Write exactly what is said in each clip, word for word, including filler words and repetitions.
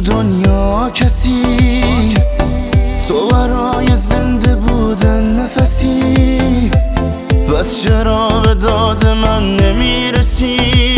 دنیا کسی، تو برای زنده بودن نفسی، بس چرا به داد من نمیرسی؟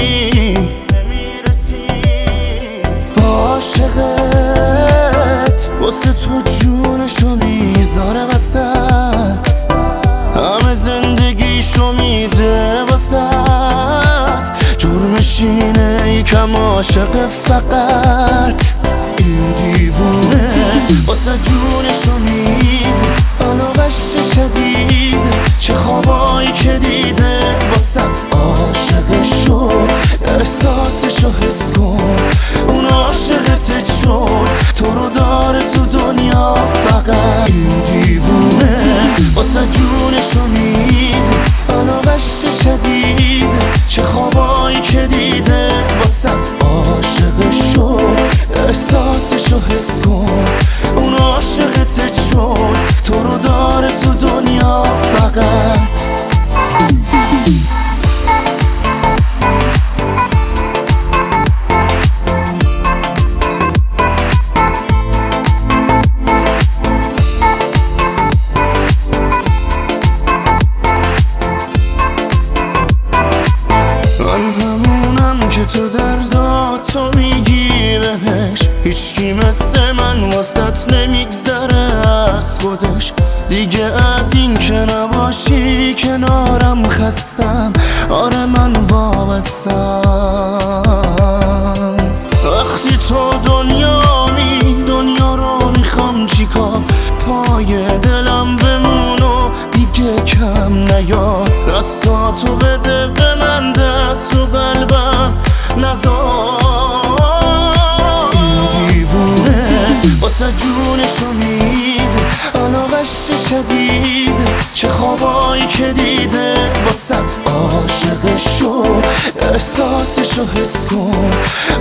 عاشقت واسه تو جونشو میذاره وسط، همه زندگیشو میده واسط، جرمش اینه یکم عاشق فقط. این دیوونه واسه جونشو میده، علاقش شدید، چه خوابایی که دیده واسط. عاشقشو احساسشو حس کن، اون عاشقته چون تو رو داره تو دنیا فقط. این دیوونه واسه جونشو میده، علاقش شدید، چه خوابایی که دیده واسط. عاشقشو احساسشو حس کن، اون عاشقته چون تو رو داره تو دنیا فقط. که تو درداتو میگی بهش، هیچکی مثل من واسط نمیگذره از خودش. دیگه از این که نباشی کنارم خستم، آره من وابستم. وقتی تو دنیا می دنیا رو میخوام چیکار، پای دلم بمون و دیگه کم نیا. دستاتو بده به من، دست رو قلبم نزار. این دیوونه واسه جونشو میده، علاقش شدید، چه خوابایی که دیده واسط. عاشقشو احساسشو حس کن،